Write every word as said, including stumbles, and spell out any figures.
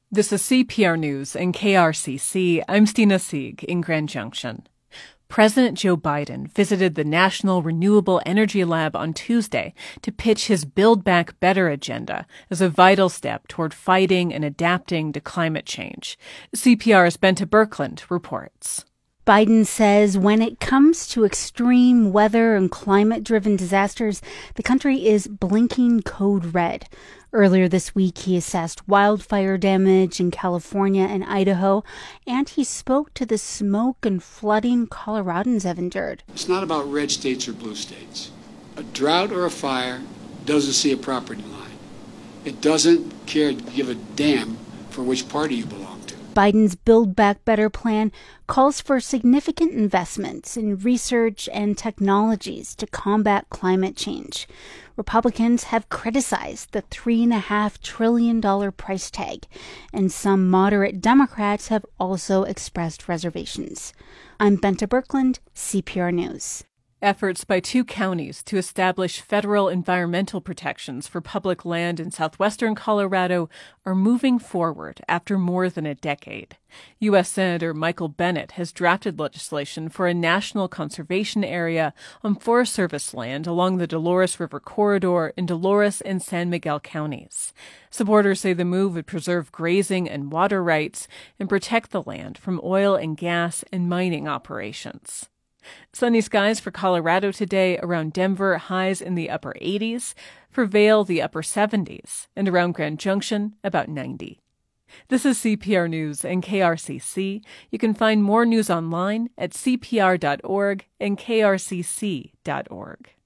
This is C P R News and K R C C. I'm Stina Sieg in Grand Junction. President Joe Biden visited the National Renewable Energy Lab on Tuesday to pitch his Build Back Better agenda as a vital step toward fighting and adapting to climate change. C P R's Bente Birkeland reports. Biden says when it comes to extreme weather and climate-driven disasters, the country is blinking code red. Earlier this week, he assessed wildfire damage in California and Idaho, and he spoke to the smoke and flooding Coloradans have endured. It's not about red states or blue states. A drought or a fire doesn't see a property line. It doesn't care to give a damn for which party you belong to. Biden's Build Back Better plan calls for significant investments in research and technologies to combat climate change. Republicans have criticized the three point five trillion dollars price tag, and some moderate Democrats have also expressed reservations. I'm Bente Birkeland, C P R News. Efforts by two counties to establish federal environmental protections for public land in southwestern Colorado are moving forward after more than a decade. U S. Senator Michael Bennet has drafted legislation for a national conservation area on Forest Service land along the Dolores River corridor in Dolores and San Miguel counties. Supporters say the move would preserve grazing and water rights and protect the land from oil and gas and mining operations. Sunny skies for Colorado today, around Denver, highs in the upper eighties, for Vail, the upper seventies, and around Grand Junction, about ninety. This is C P R News and K R C C. You can find more news online at C P R dot org and K R C C dot org.